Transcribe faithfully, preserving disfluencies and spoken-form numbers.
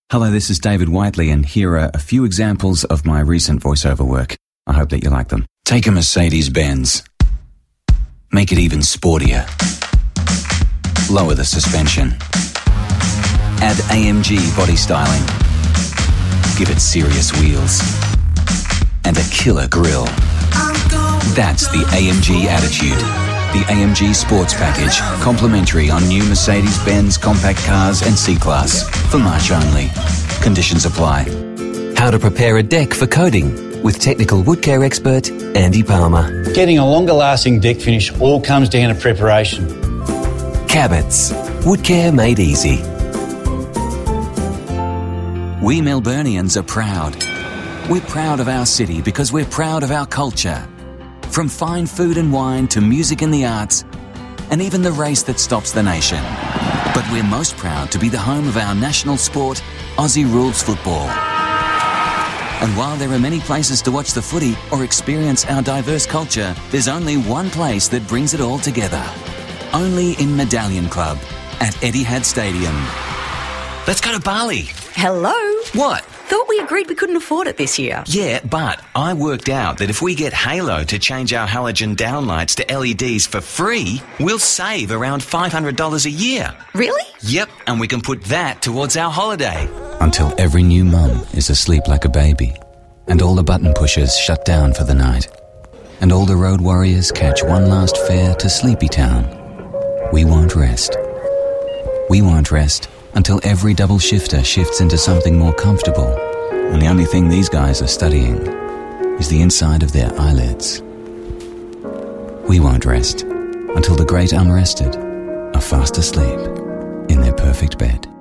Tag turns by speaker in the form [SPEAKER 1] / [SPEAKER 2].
[SPEAKER 1] Hello, this is David Whiteley, and here are a few examples of my recent voiceover work. I hope that you like them. Take a Mercedes-Benz. Make it even sportier. Lower the suspension. Add A M G body styling. Give it serious wheels. And a killer grille. That's the A M G attitude. The A M G Sports Package, complimentary on new Mercedes-Benz compact cars and C-Class, for March only. Conditions apply.
[SPEAKER 2] How to prepare a deck for coating with technical wood care expert Andy Palmer.
[SPEAKER 3] Getting a longer lasting deck finish all comes down to preparation.
[SPEAKER 2] Cabot's, wood care made easy.
[SPEAKER 1] We Melburnians are proud. We're proud of our city because we're proud of our culture. From fine food and wine to music and the arts, and even the race that stops the nation. But we're most proud to be the home of our national sport, Aussie Rules Football. And while there are many places to watch the footy or experience our diverse culture, there's only one place that brings it all together. Only in Medallion Club at Etihad Stadium. Let's go to Bali.
[SPEAKER 4] Hello?
[SPEAKER 1] What?
[SPEAKER 4] Thought we agreed we couldn't afford it this year.
[SPEAKER 1] Yeah, but I worked out that if we get Halo to change our halogen downlights to L E Ds for free, we'll save around five hundred dollars a year.
[SPEAKER 4] Really?
[SPEAKER 1] Yep, and we can put that towards our holiday. Until every new mum is asleep like a baby, and all the button pushers shut down for the night, and all the road warriors catch one last fare to Sleepy Town. We won't rest. We won't rest until every double shifter shifts into something more comfortable, and the only thing these guys are studying is the inside of their eyelids. We won't rest until the great unrested are fast asleep in their perfect bed.